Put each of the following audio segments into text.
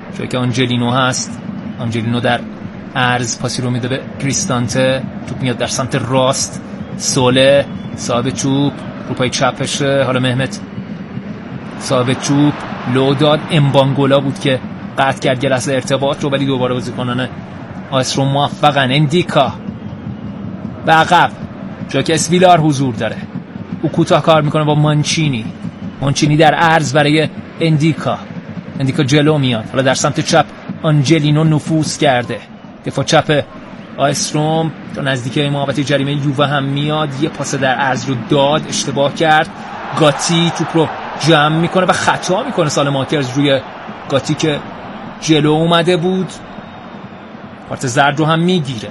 جایی که آنجلینو هست. آنجلینو در عرض پاسی رو میده به کریستانته، توپ میاد در سمت راست. سوله صاحب توپ رو پای چپشه. حالا مهمت صاحب توپ لو داد. امبانگولا بود که قطع کرد گلس ارتباط رو، ولی دوباره بازیکنان آیس روم موفقن. اندیکا به عقب جایی که اسویلار حضور داره. او کوتاه کار میکنه با مانچینی در عرض برای اندیکا جلو میاد. حالا در سمت چپ آنجلینو نفوذ کرده. دفاع چپ آیس روم تا نزدیکی محوطه جریمه یووه هم میاد. یه پاس در عرض رو داد، اشتباه کرد. گاتی توپ رو جمع میکنه و خطا میکنه سالماکرز روی گاتی که جلو اومده بود. کارت زرد رو هم میگیره.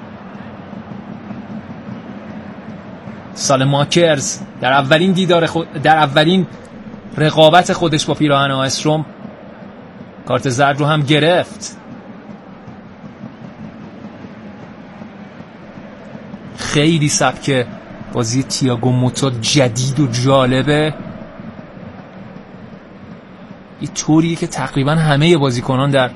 سالماکرز در اولین رقابت خودش با پیراهن آیس روم کارت زرد رو هم گرفت. خیلی سبک بازی تییاگو موتا جدید و جالبه. یه طوریه که تقریبا همه بازیکنان در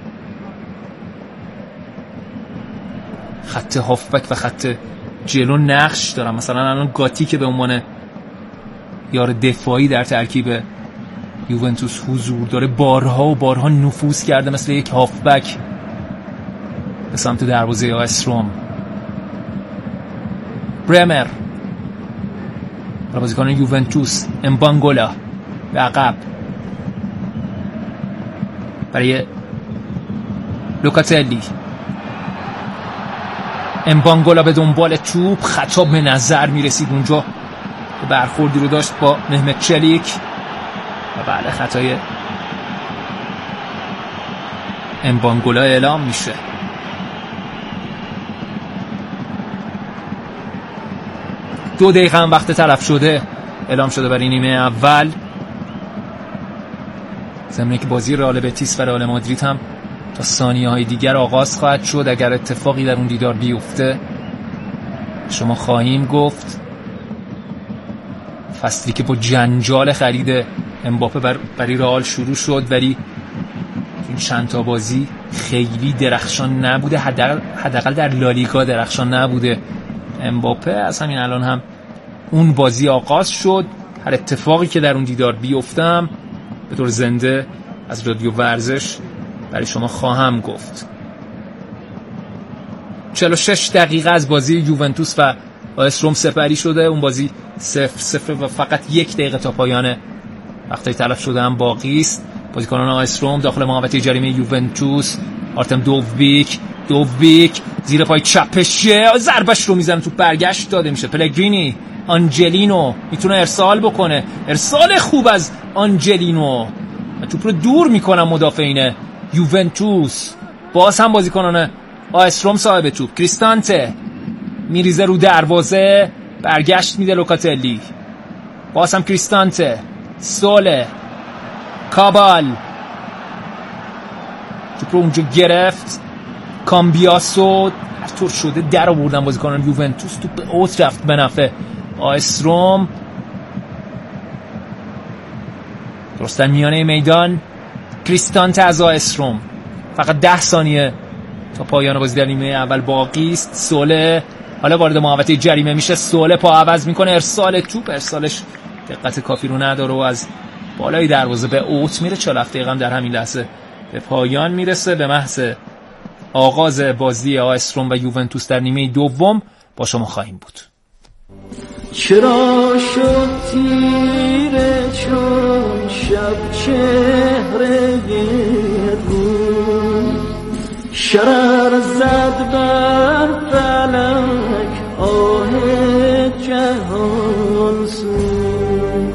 خط هافبک و خط جلو نقش دارن. مثلا الان گاتی که به عنوان یار دفاعی در ترکیب یوونتوس حضور داره، بارها نفوذ کرده مثل یک هافبک به سمت دروازه آیس روم. برمر بازیکن یوونتوس. امبانگولا به عقب برای لوکاتلی. امبانگولا به دنبال توپ، خطا به نظر میرسید اونجا، برخوردی رو داشت با مهمت چلیک و بعد خطای امبانگولا اعلام میشه. دو دقیقه هم وقت تلف شده اعلام شده برای نیمه اول. ضمن که بازی رئال بتیس و رئال مادرید هم تا ثانیه‌های دیگر آغاز خواهد شد. اگر اتفاقی در اون دیدار بیفته شما خواهیم گفت. فصلی که با جنجال خرید امباپه برای رئال شروع شد، ولی این چند تا بازی خیلی درخشان نبوده، حداقل در لالیگا درخشان نبوده امباپه. از همین الان هم اون بازی آغاز شد. هر اتفاقی که در اون دیدار بیفتم به طور زنده از رادیو ورزش برای شما خواهم گفت. 46 دقیقه از بازی یوونتوس و آیس روم سپری شده. اون بازی 0-0 و فقط 1 دقیقه تا پایان وقتای تلف شده هم باقی است. بازیکنان آیس روم داخل محوطه جریمه یوونتوس. آرتم دوویک زیر پای چپشه، ضربش رو میزنه، تو برگشت داده میشه. پلگرینی، آنجلینو میتونه ارسال بکنه، ارسال خوب از آنجلینو، توپ رو دور میکنن مدافعین یوونتوس. باز هم بازیکنان آیس روم صاحب توپ. کریستانته میریزه رو دروازه، برگشت میده لوکاتلی. باز هم کریستانته، سوله، کابال توپ رو اونجا گرفت. کامبیاسو هر طور شده در آوردن بازیکنان یوونتوس. توپ به اوت رفت به نفع آیس روم. درست در میانه میدان کریستانته از آیس روم. فقط 10 ثانیه تا پایان بازی در نیمه اول باقی است. سوله حالا وارد محوطه جریمه میشه. سوله پا عوض میکنه، ارسال توپ، ارسالش دقت کافی رو نداره و از بالای دروازه به اوت میره. 47 دقیقه هم در همین لحظه به پایان میرسه. به محض آغاز بازی آیس روم و یوونتوس در نیمه دوم با شما خواهیم بود. چرا شد تیره چون شب چهره روز، شرر زد بر فلک آه جهان سوز.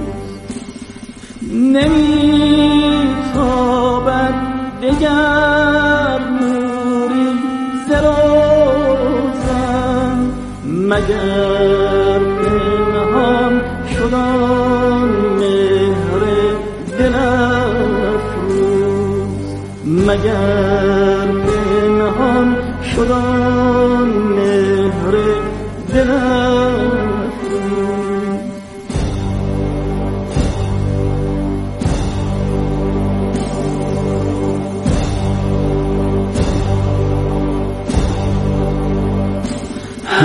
نمیتابد دگر نوری زروزن، مگر پنهان شدان مهر دل افروز، مگر پنهان شدان مهر دل افروز.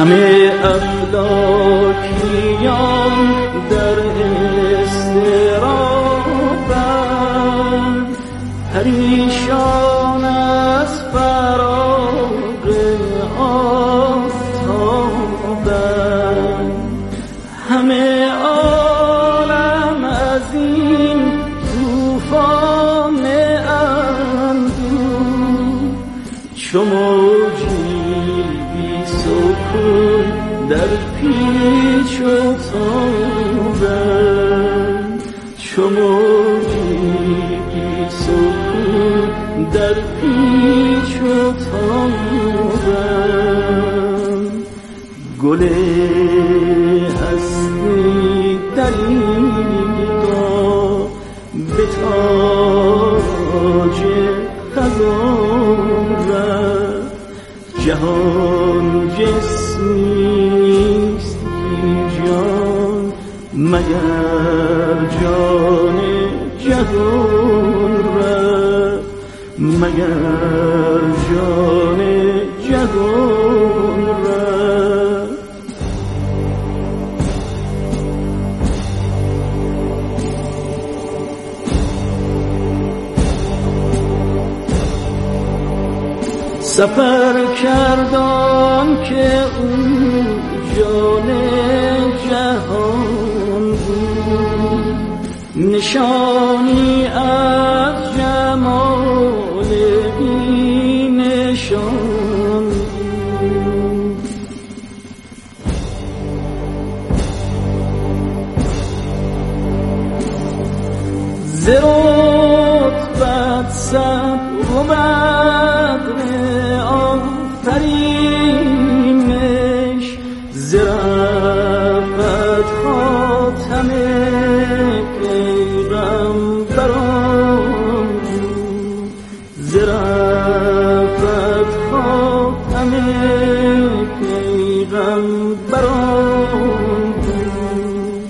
همه افلاکیان در استرابند، پریشان از فراق آفتابند. همه عالم از این طوفان اندوه چو موجی بی سکون در پیچ و تابند، چو موجی بی سکون در پیچ و تابند. گل هستی دریغا به تاج خزان رفت، جهان جسمیست جان مگر جان جهان رفت، مگر جان جهان رفت. سفر کردم که او جان جهان بود، نشانی از جمال بی نشان بود. ز رتبت صبر و بدر آفرینش، ز رفت خاتم پیغمبران بود، ز رفت خاتم پیغمبران بود.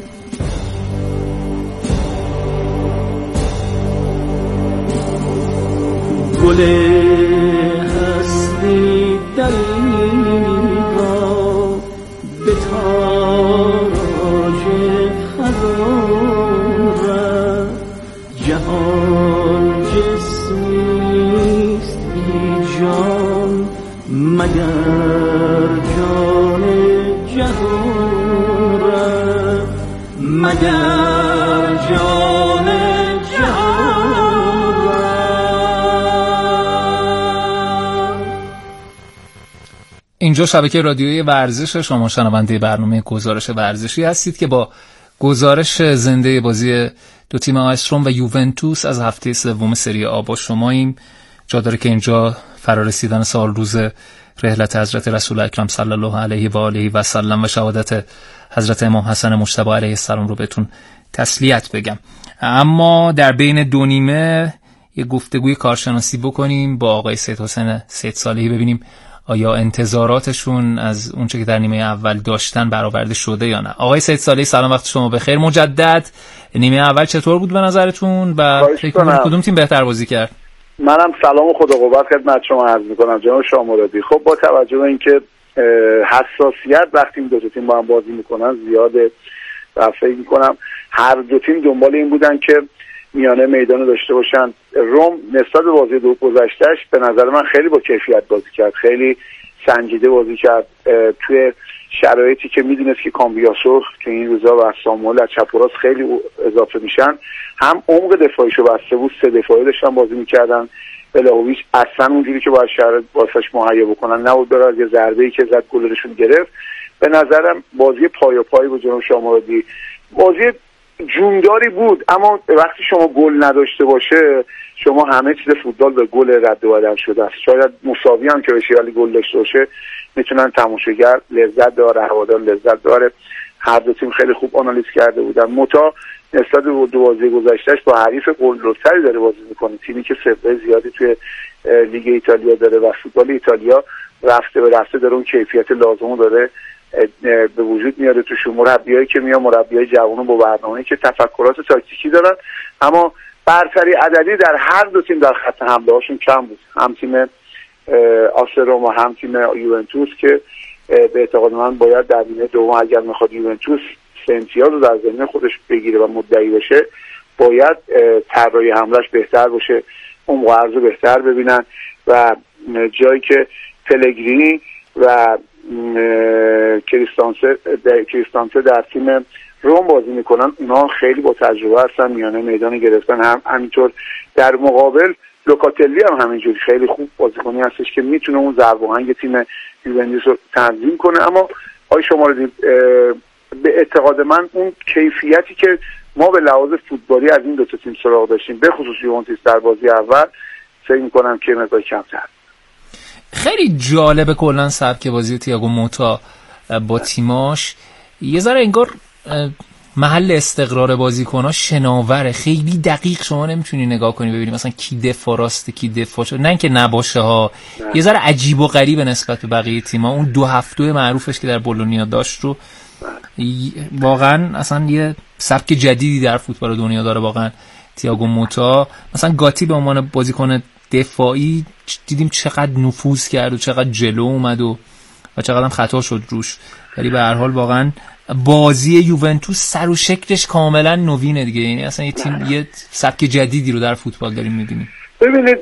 گل هستی دریغا به تاج خزان رفت، جهان جسمیست بی جان مگر جان جهان رفت، مگر جان جهان رفت. اینجا شبکه رادیویی ورزش، شما شنونده برنامه گزارش ورزشی هستید که با گزارش زنده بازی دو تیم آیس روم و یوونتوس از هفته سوم سری آ با شماییم. جا داره که اینجا فرارسیدن سال روز رحلت حضرت رسول اکرم صلی الله علیه و آله و سلم و شهادت حضرت امام حسن مجتبی علیه السلام رو بهتون تسلیت بگم. اما در بین دو نیمه یه گفتگوی کارشناسی بکنیم با آقای سید حسین سید صالحی، ببینیم آیا انتظاراتشون از اونچه که در نیمه اول داشتن برآورده شده یا نه. آقای سید صالحی سلام، وقت شما بخیر. مجدد نیمه اول چطور بود به نظرتون و فکر کنید کدوم تیم بهتر بازی کرد؟ منم سلام و خدا قوت خدمت شما عرض می‌کنم جناب شامرادی. خب با توجه به اینکه حساسیت وقتی این دو تیم با هم بازی میکنن زیاده و فکر می‌کنم هر دو تیم دنبال این بودن که میانه میدان داشته باشن. روم نسبت به بازی دو گذشتهش به نظر من خیلی با کیفیت بازی کرد، خیلی سنجیده بازی کرد توی شرایطی که میدونست که کامبیاسو که این روزا و ساموئل از چپ و راست خیلی اضافه میشن، هم عمق دفاعیشو بسته بود، سه دفاعی داشتن بازی میکردن. بلاهویچ اصلا اونجوری که باید شرایط واسش مهیا بکنن نبود، برای از یه ضربه‌ای که زد گلشون گرفت. به نظرم بازی پای بود جناب شامرادی، بازی جونداری بود، اما وقتی شما گل نداشته باشه شما همه چیز فوتبال به گل رد و بدل شده است. شاید مساوی هم که بشه ولی گل داشته باشه میتونن تماشاگر لذت داره، هوادار لذت داره. هر دو تیم خیلی خوب آنالیز کرده بودن. متا نسبت به دو بازی گذشتهش با حریف قلدرتری داره بازی میکنه، تیمی که سابقه زیادی توی لیگ ایتالیا داره و فوتبال ایتالیا رفته داره اون کیفیت لازمو داره به وجود میاره توشون. مربیایی که میان مربیای جوانو با برنامه‌ای که تفکرات تاکتیکی دارن، اما برتری عددی در هر دو تیم در خط حمله هاشون کم بود، هم تیم آس روم و هم تیم یوونتوس که به اعتقاد من باید در نیمه دوم اگر میخواد یوونتوس سه امتیاز رو در ذهن خودش بگیره و مدعی باشه، باید طراحی حملهش بهتر باشه، عمق عرض بهتر ببینن و جایی که پلگرینی و کریستانته در تیم روم بازی میکنن، اونا خیلی با تجربه هستن، میانه میدان گرفتن. همینطور در مقابل لوکاتلی هم همینجوری خیلی خوب بازیکنی هستش که میتونه اون ضرب آهنگ تیم یوونتوس رو تنظیم کنه. اما آقای شماردی، به اعتقاد من اون کیفیتی که ما به لحاظ فوتبالی از این دو تا تیم سراغ داشتیم، به خصوص یوونتوس در بازی اول، فکر می‌کنم که مقدار کمتر. خیلی جالبه کلا سبک بازی تییاگو موتا با تیماش. یه ذره انگار محل استقرار بازیکن‌ها شناوره، خیلی دقیق شما نمیتونی نگاه کنی ببینی مثلا کی دفاع راسته کی دفاع چپ، نه اینکه نباشه ها، یه ذره عجیب و غریبه نسبت به بقیه تیم‌ها. اون 2 هفته معروفش که در بولونیا داشت رو واقعا اصلا یه سبک جدیدی در فوتبال دنیا داره واقعا تییاگو موتا. مثلا گاتی به عنوان بازیکن دفاعی دیدیم چقدر نفوذ کرد و چقدر جلو اومد و چقدر هم خطا شد روش، ولی به هر حال واقعا بازی یوونتوس سر و شکلش کاملا نوینه دیگه، یعنی اصلا یه تیم یه سبک جدیدی رو در فوتبال داریم می‌بینیم. ببینید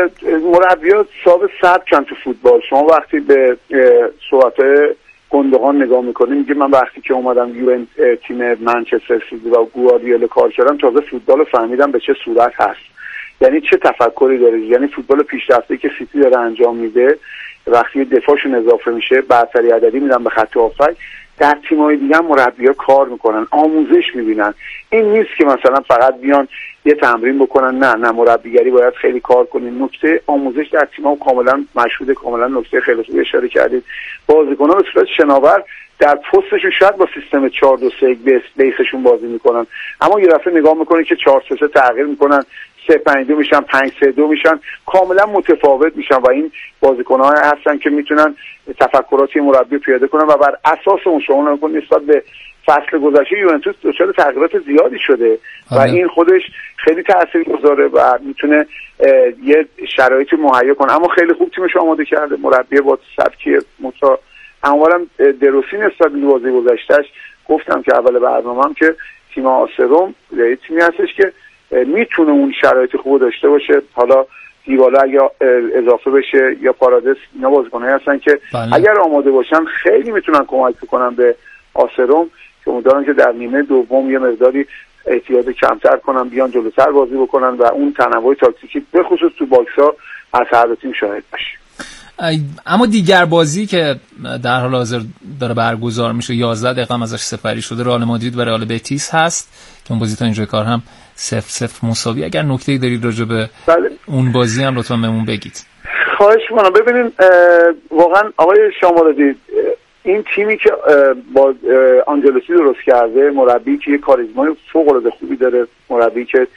مربیات صاحب سبکن تو فوتبال. شما وقتی به صحبت‌های گندهان نگاه میکنیم، میگه من وقتی که اومدم تیم منچستر سیتی و گواردیولا کار کردم، تازه فوتبال فهمیدم به چه صورت هست، یعنی چه تفکری داره، یعنی فوتبال پیشرفته که سیتی داره انجام میده، وقتی دفاعشون اضافه میشه برتری عددی میدن به خط هافک، در تیم‌های دیگه هم مربی‌ها کار میکنن، آموزش میبینن. این نیست که مثلا فقط بیان یه تمرین بکنن، نه مربیگری باید خیلی کار کنین. نکته آموزش در تیم‌ها کاملا مشهوده، کاملا نکته خیلی خوبی اشاره کردید. بازیکن‌ها به صورت شناور در پستشون شاید با سیستم 4-2-3-1 بیسشون بازی میکنن، اما یه دفعه نگاه میکنه که 4-3-3 تغییر میکنن، 3-5-2 میشن، 5-3-2 میشن، کاملا متفاوت میشن و این بازیکن‌ها هستن که میتونن تفکراتی مربی پیاده کنن و بر اساس اون شما نگاه نسبت به فصل گذشته یوونتوس دچار تغییرات زیادی شده و این خودش خیلی تاثیرگذاره و میتونه یه شرایطی مهیا کنه. اما خیلی خوب تیمش آماده کرده، مربی با سبکی موتا. اولا دروسی نسبت به بازی گذشتهش گفتم که اول برنامه‌ام که تیم آسروم یه تیمی هستش که میتونه اون شرایط خوب داشته باشه. حالا دیبالا یا اضافه بشه یا پارادیس، اینا بازیکنایی هستن که اگر آماده باشن خیلی میتونن کمک کنن به آسروم، که امیدوارم که در نیمه دوم یه مقداری احتیاط کمتر کنن، بیان جلوتر بازی بکنن و اون تنوع تاکتیکی به خصوص تو باکس‌ها از هر دو تیم شاهد باشیم. اما دیگر بازی که در حال حاضر داره برگزار میشه 11 دقیقه هم ازش سپری شده، رئال مادرید و رئال بتیس هست که اون بازی تا اینجای کار هم 0-0 مساوی. اگر نکته‌ای دارید راجع به اون بازی هم لطفا بهمون بگید. خواهش می‌کنم. ببینین واقعا آقای شامالدی، این تیمی که با آنجلوسی درست کرده، مربی که یه کاریزمای فوق‌العاده خوبی داره، مربی که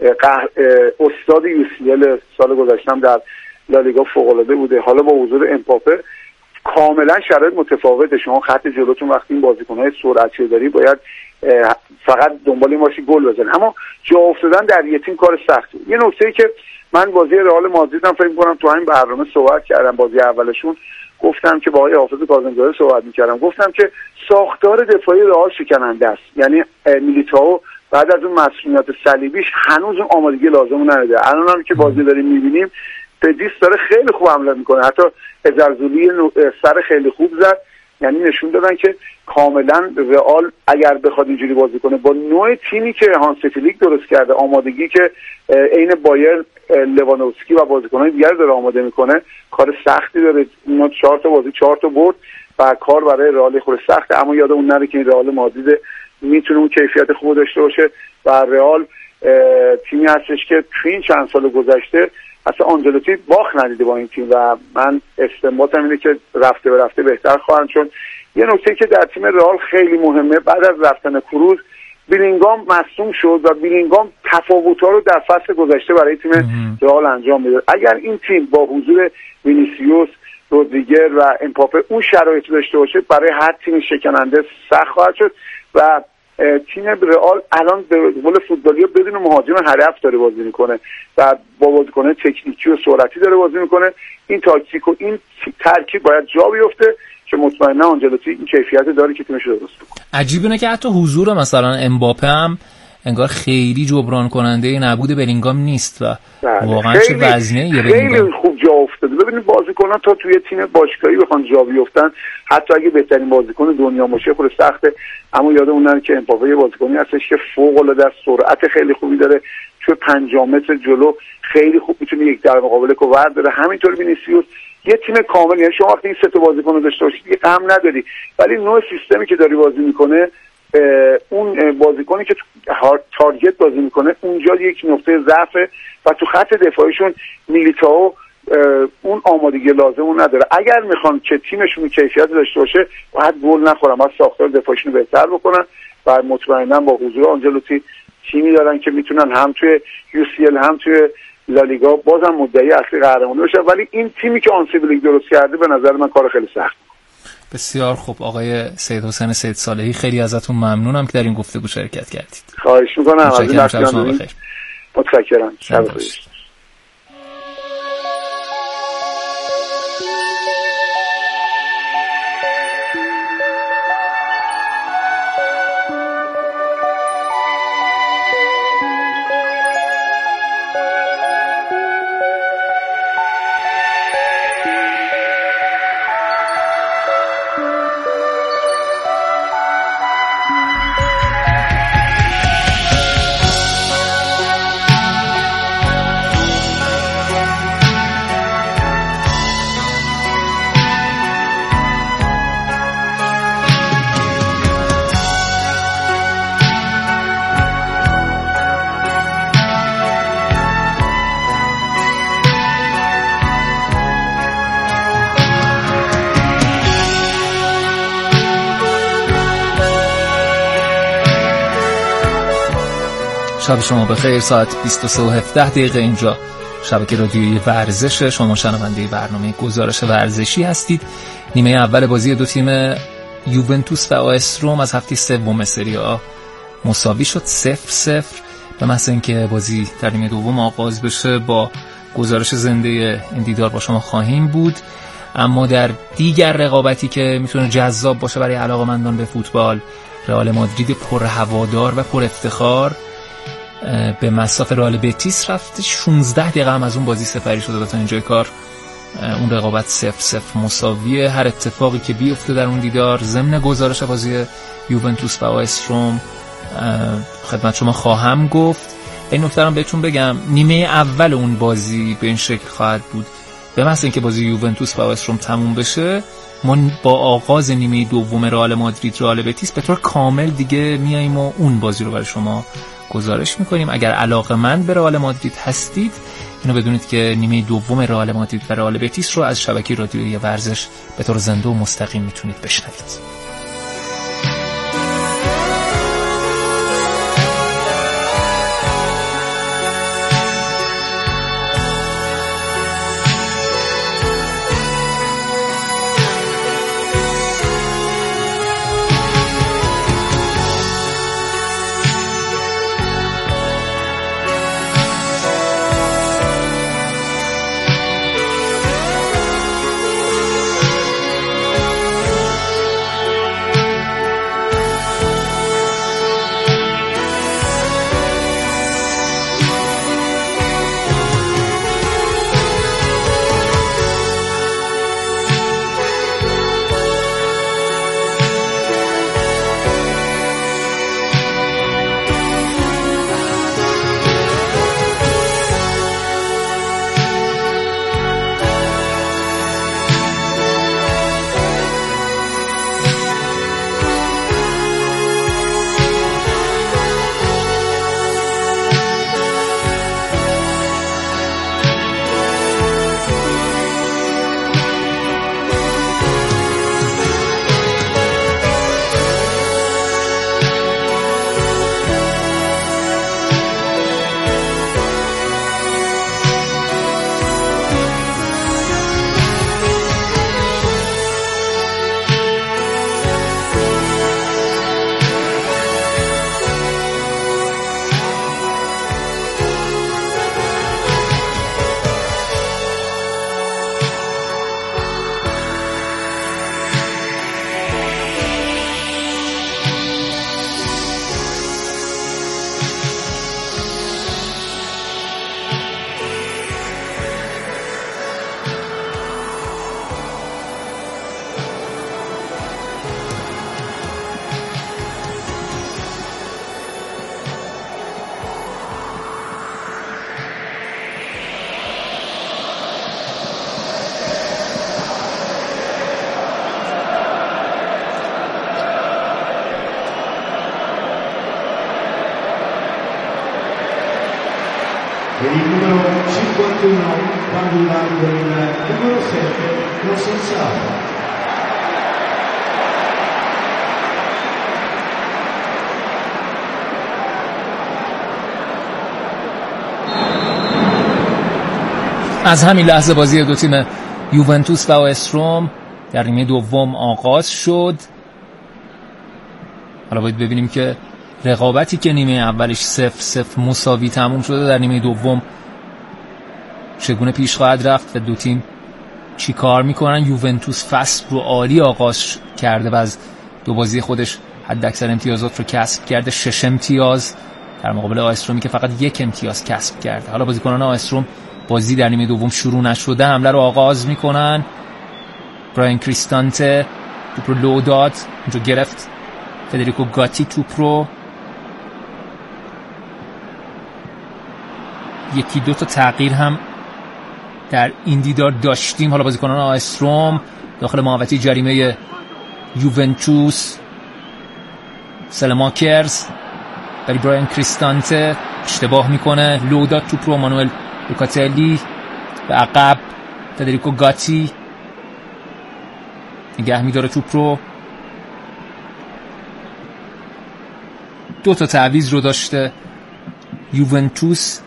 استاد UCL سال گذشتم در لالیگا فوق‌العاده بوده، حالا با حضور امباپه کاملا شرایط متفاوته. شما خط جلوتون وقتی این بازیکن‌های سرعتی داری باید فقط دنبال این باشی گل بزنی، اما جا افتادن در یه تیم کار سخته. یه نکته‌ای که من بازی رئال مادرید هم فکر می‌کنم تو همین برنامه صحبت کردم، بازی اولشون گفتم که با آقای حافظ کاظمی‌زاده صحبت می‌کردم، گفتم که ساختار دفاعی رئال شکننده است. یعنی میلیتائو بعد از اون مسئولیت صلیبیش هنوز اون آمادگی لازم نداره. الان هم که بازی داریم می‌بینیم پدیس داره خیلی خوب حمله میکنه، حتی ازرزولی سر خیلی خوب زد، یعنی نشون دادن که کاملا رئال اگر بخواد اینجوری بازی کنه با نوع تیمی که هانس فلیک درست کرده، آمادگی که عین بایر لوانوفسکی و بازیکنان دیگر داره آماده میکنه، کار سختی داره. اینا 4 تا بازی 4 تا برد و کار برای رئال خود سخته، اما یادمون نره که این رئال مادرید میتونه اون کیفیت خوب داشته باشه و رئال تیمی هستش که تو این چند سال گذشته اصلا آنجلوتی باخت ندیده با این تیم و من استنباطم اینه که رفته به رفته بهتر خواهند. چون یه نکته که در تیم رئال خیلی مهمه، بعد از رفتن کروز بیلینگام مصدوم شد و بیلینگام تفاوت‌ها رو در فصل گذشته برای تیم رئال انجام میده. اگر این تیم با حضور وینیسیوس، رودریگر و امباپه اون شرایط داشته باشه، برای هر تیم شکننده سخت خواهد شد و تیم رئال الان به قول فوتبالی‌ها بدون مهاجم هدف داره بازی میکنه و با بازیکن‌های تکنیکی و سرعتی داره بازی میکنه. این تاکتیک و این ترکیب باید جا بیفته که مطمئنا آنجلوتی این کیفیت داره که تیمش رو درست کنه. عجیب اینه که حتی حضور مثلا امباپه هم انگار خیلی جبران کننده نبود بلینگام نیست و واقعا چه وزنه خیلی خوب جا افتاده. ببینید بازیکنان تا توی تیم باشگاهی بخوان جا بیفتن، حتی اگه بهترین بازیکن دنیا باشه خود سخته، اما یادمون که امباپه یه بازیکنی هستش که فوق العاده سرعت خیلی خوبی داره، توی 5 متر جلو خیلی خوب میتونه یک در مقابل کوور داره. همینطور وینیسیوس یه تیم کامل، یعنی شما وقتی این سه تا بازیکن رو داشته باشید دیگه غم نداری، ولی نوع سیستمی که داری بازی میکنه، اون بازیکنی که تارگت بازی میکنه اونجا یک نقطه ضعفه و تو خط دفاعیشون میلیتائو اون آمادگی لازم نداره. اگر میخوان که تیمشون کیفیت داشته باشه باید گل نخورن، باید ساختار دفاعیشون رو بهتر بکنن و مطمئنا با حضور آنجلوتی تیمی دارن که میتونن هم توی UCL هم توی لالیگا بازم مدعی اصلی قهرمانی بشن. ولی این تیمی که آنسیبل لیگ درست کرده به نظر من کار خیلی سخت. بسیار خوب آقای سید حسین سید صالحی، خیلی ازتون ممنونم که در این گفتگو شرکت کردید. خواهش میکنم. از این متشکرم. متشکرم. شب بخیر. شب شما بخیر. ساعت 22:17 اینجا شبکه رادیویی ورزش. شما شنونده برنامه گزارش ورزشی هستید. نیمه اول بازی دو تیم یوونتوس و آس روم از هفته سوم سری آ مساوی شد 0-0. به محض اینکه بازی در نیمه دوم آغاز بشه با گزارش زنده این دیدار با شما خواهیم بود. اما در دیگر رقابتی که میتونه جذاب باشه برای علاقه‌مندان به فوتبال، رئال مادرید پرهوادار و پر افتخار به مصاف رئال بتیس رفت. 16 دقیقه هم از اون بازی سپری شده و تا اینجای کار اون رقابت 0-0 مساویه. هر اتفاقی که بیفته در اون دیدار ضمن گزارش بازی یوونتوس و آس روم خدمت شما خواهم گفت. این نکته رو بهتون بگم، نیمه اول اون بازی به این شکل خواهد بود. به محض اینکه بازی یوونتوس و آس روم تموم بشه، ما با آغاز نیمه دوم رئال مادرید رئال بتیس به طور کامل دیگه میایم و اون بازی رو برای شما گزارش میکنیم. اگر علاقه‌مند به رئال مادرید هستید اینو بدونید که نیمه دوم رئال مادرید و رئال بتیس رو از شبکه رادیویی ورزش به طور زنده و مستقیم میتونید بشنوید. per il numero 51 bandolando il numero 7 lo Sensato. از همین لحظه بازی دو تیم یوونتوس و آس روم در نیمه دوم آغاز شد. حالا باید ببینیم که رقابتی که نیمه اولش 0-0 مساوی تموم شده در نیمه دوم چگونه پیش خواهد رفت و دو تیم چی کار میکنن. یوونتوس فصل رو عالی آغاز کرده و از دو بازی خودش حد اکثر امتیازات رو کسب کرده، 6 امتیاز در مقابل آس رومی که فقط 1 امتیاز کسب کرده. حالا بازیکنان آس روم بازی در نیمه دوم شروع نشده حمله رو آغاز میکنن. براین کریستانته توپ رو لو داد، اونجا گرفت فدریکو گاتی توپ رو. یکی دو تا تغییر هم در این دیدار داشتیم. حالا بازیکنان آس روم داخل محوطه جریمه یوونتوس، سلماکرز برای براین کریستانته اشتباه میکنه، لو داد توپ رو. مانوئل لوکاتلی به عقب، فدریکو گاتی نگه میداره توپ رو. دو تا تعویض رو داشته یوونتوس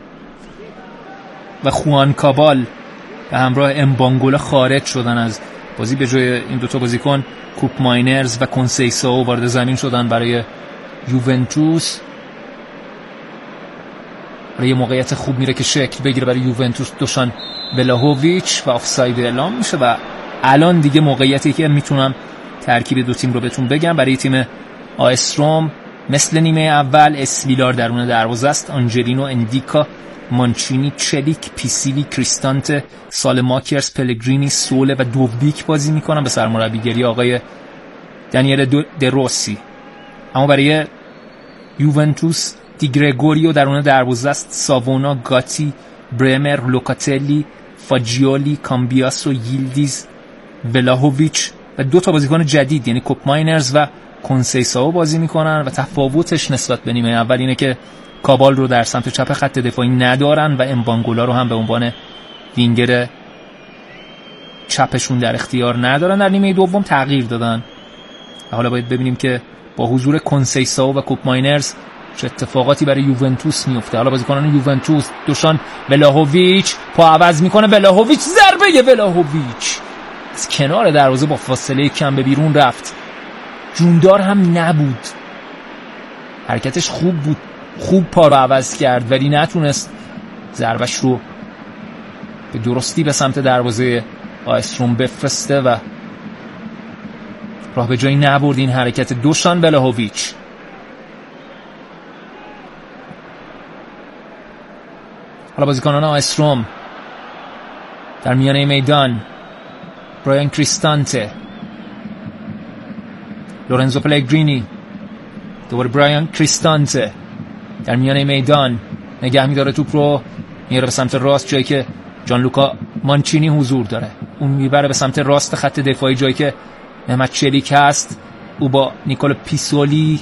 و خوان کابال به همراه امبانگولا خارج شدن از بازی. به جای این دوتا بازیکن کوپ ماینرز و کنسیساو وارد زمین شدن برای یوونتوس. برای موقعیت خوب میره که شکل بگیره برای یوونتوس دوشان ولاهوویچ و آفساید اعلام میشه و الان دیگه موقعیتی که میتونم ترکیب دو تیم رو بهتون بگم. برای تیم آس روم مثل نیمه اول اسویلار درون دروازه است، آنجلینو، اندیکا، مانچینی، چلیک، پیسیلی، کریستانته، سالماکرز، پلگرینی، سوله و دوبیک بازی میکنن به سرمربیگری آقای دانیل دروسی. اما برای یوونتوس دی گرگوریو درون دروازه است، ساوونا، گاتی، برمر، لوکاتلی، فاجیولی، کامبیاسو، ییلدیز، ولاهوویچ و دو تا بازیکن جدید یعنی کوپ ماینرز و کنسیساو بازی میکنن و تفاوتش نسبت به نیمه اول اینه که کابال رو در سمت چپ خط دفاعی ندارن و امبانگولا رو هم به عنوان وینگر چپشون در اختیار ندارن. در نیمه دوم تغییر دادن و حالا باید ببینیم که با حضور کنسیساو و کوپ ماینرز چه اتفاقاتی برای یوونتوس میفته. حالا بازیکنان یوونتوس دوشان ولاهوویچ پا عوض میکنه، ولاهوویچ ضربه، ولاهوویچ از کنار دروازه با فاصله کم به بیرون رفت، جوندار هم نبود، حرکتش خوب بود، خوب پا رو عوض کرد ولی نتونست ضربش رو به درستی به سمت دروازه آس روم بفرسته و راه به جایی نبرد این حرکت دوشان ولاهوویچ. حالا بازیکنان آس روم در میانه میدان، براین کریستانته، لورنزو پلگرینی، دوباره براین کریستانته در میانه میدان نگه میداره توپ رو، میاره به سمت راست جایی که جان لوکا مانچینی حضور داره، اون میبره به سمت راست خط دفاعی جایی که محمد چلیک هست، او با نیکولا پیسولی،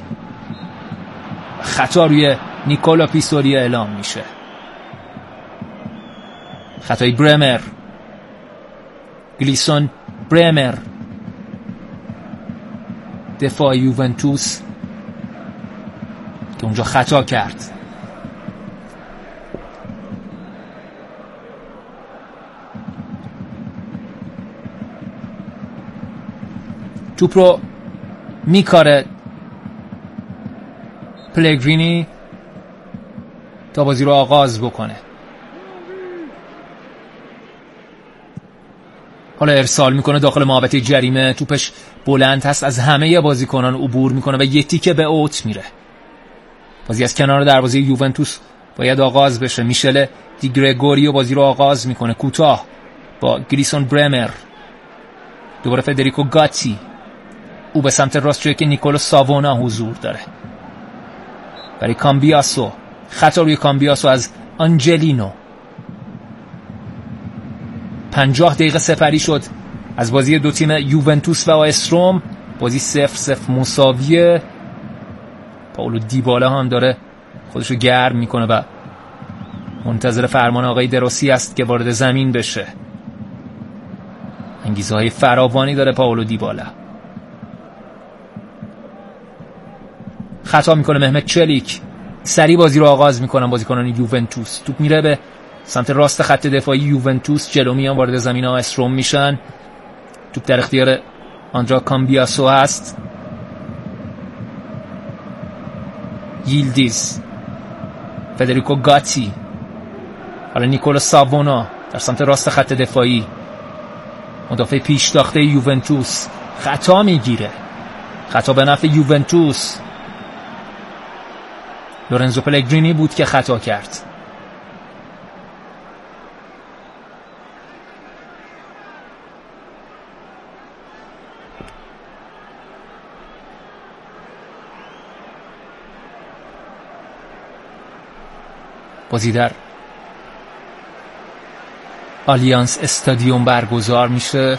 خطا روی نیکولا پیسولی اعلام میشه، خطای برمر، گلیسون برمر دفاع یوونتوس که اونجا خطا کرد. توپ رو میکاره پلگرینی تا بازی رو آغاز بکنه. حالا ارسال میکنه داخل محوطه جریمه، توپش بلند هست، از همه بازیکنان عبور میکنه و یه تیکه به اوت میره. بازی از کنار دروازه یوونتوس باید آغاز بشه. میشل دی گرگوریو بازی رو آغاز میکنه، کوتاه با گلیسون برمر، دوباره فدریکو گاتی، او به سمت راست جایی که نیکولو ساوونا حضور داره برای کامبیاسو، خطا روی کامبیاسو از آنجلینو. 50 دقیقه سپری شد از بازی دو تیم یوونتوس و آس روم. بازی 0-0 مساویه. پائولو دیبالا هم داره خودشو گرم میکنه و منتظر فرمان آقای دروسی است که وارد زمین بشه. انگیزه‌های فراوانی داره پائولو دیبالا. خطا میکنه مهمت چلیک. سریع بازی رو آغاز میکنن بازیکنان یوونتوس. توپ میره به سمت راست خط دفاعی یوونتوس. جلو میان، وارد زمین آستروم میشن. توپ در اختیار آندرا کامبیاسو هست. ییلدیز، فدریکو گاتی، حالا نیکولا ساوونا در سمت راست خط دفاعی. مدافع پیشتاخته یوونتوس خطا میگیره. خطا به نفع یوونتوس. لورنزو پلگرینی بود که خطا کرد. بازی در آلیانس استادیوم برگزار میشه.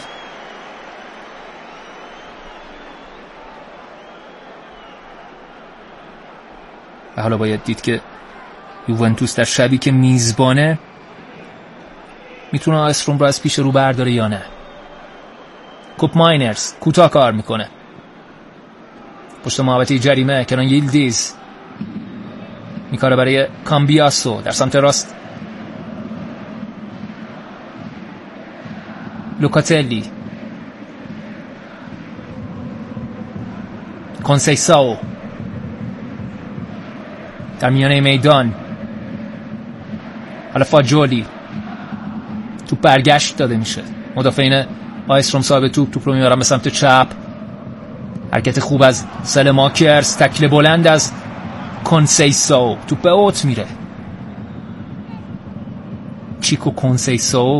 و حالا باید دید که یوونتوس در شبی که میزبانه میتونه آستروم رو از پیش رو برداره یا نه. کوپ ماینرز کوتاه کار میکنه پشت محوطه جریمه. کنان ییلدیز میکاره برای کامبیاسو در سمت راست. لوکاتلی، کنسیساو در میانه میدان. حالا فاجولی. توپ برگشت داده میشه. مدافعین آیستروم صاحب توپ رو میبرن به سمت چپ. حرکت خوب از سلماکرز. تکل بلند از کنسیساو. توپ به اوت میره. چیکو کنسیساو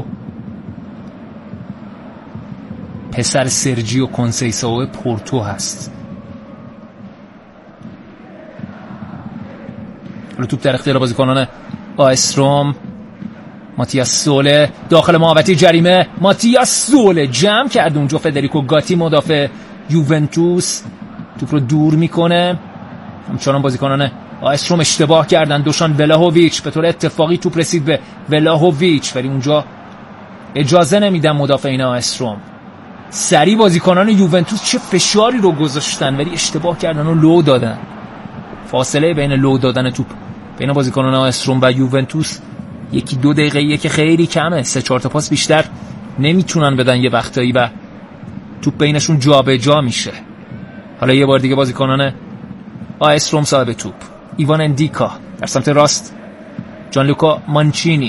پسر سرجیو کنسیساو پورتو هست. حالا توپ در اختیار بازیکنان آستروم. ماتیاس سوله داخل محوطه جریمه. ماتیاس سوله جمع کرد اونجا فدریکو گاتی مدافع یوونتوس. توپ رو دور میکنه. همچنان بازیکنان آستروم اشتباه کردن. دوشان ولاهویچ به طور اتفاقی توپ رسید به ولاهویچ ولی اونجا اجازه نمیدن مدافعین آستروم. سریع بازیکنان یوونتوس چه فشاری رو گذاشتن ولی اشتباه کردن و لو دادن. فاصله بین لو دادن توپ بین بازیکنان آستروم و یوونتوس 1-2 دقیقه که خیلی کمه. 3-4 تا پاس بیشتر نمیتونن بدن یه وقتایی و توپ بینشون جابجا میشه. حالا یه بار دیگه بازیکنان آستروم صاحب توپ. ایوان اندیکا در سمت راست. جانلوکا مانچینی.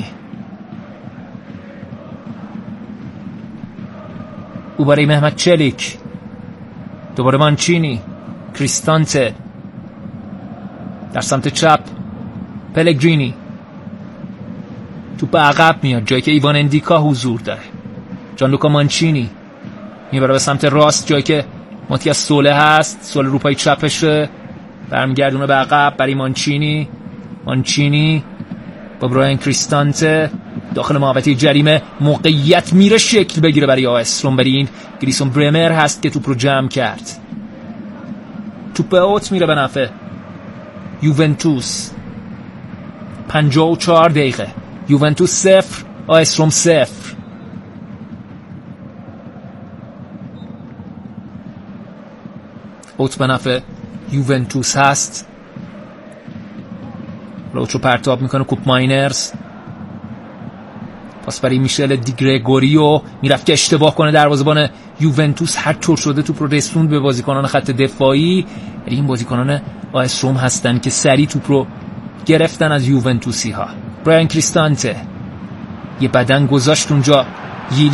او برای مهمت چلیک. دوباره مانچینی. کریستانته در سمت چپ. پلگرینی. توپ عقب میاد جایی که ایوان اندیکا حضور داره. جانلوکا مانچینی میبره به سمت راست جایی که ماتیاس سوله هست. سوله رو پای چپشه. برمیگردونه به عقب برای مانچینی. مانچینی با براین کریستانته داخل محوطه جریمه. موقعیت میره شکل بگیره برای آستروم. برای این گریسون برمر هست که توپ رو جمع کرد. توپ به اوت میره به نفع یوونتوس. 54 دقیقه. یوونتوس 0 آستروم 0. اوت به نفع یوونتوس هست. لوچو پرتاب میکنه کوپ ماینرز. پاس برای میشل دیگرگوریو. میرفت که اشتباه کنه دروازه‌بان یوونتوس. هر طور شده توپ رو رسوند به بازیکنان خط دفاعی. این بازیکنان آستروم هستن که سریع توپ رو گرفتن از یوونتوسی ها. براین کریستانته یه بدن گذاشت اونجا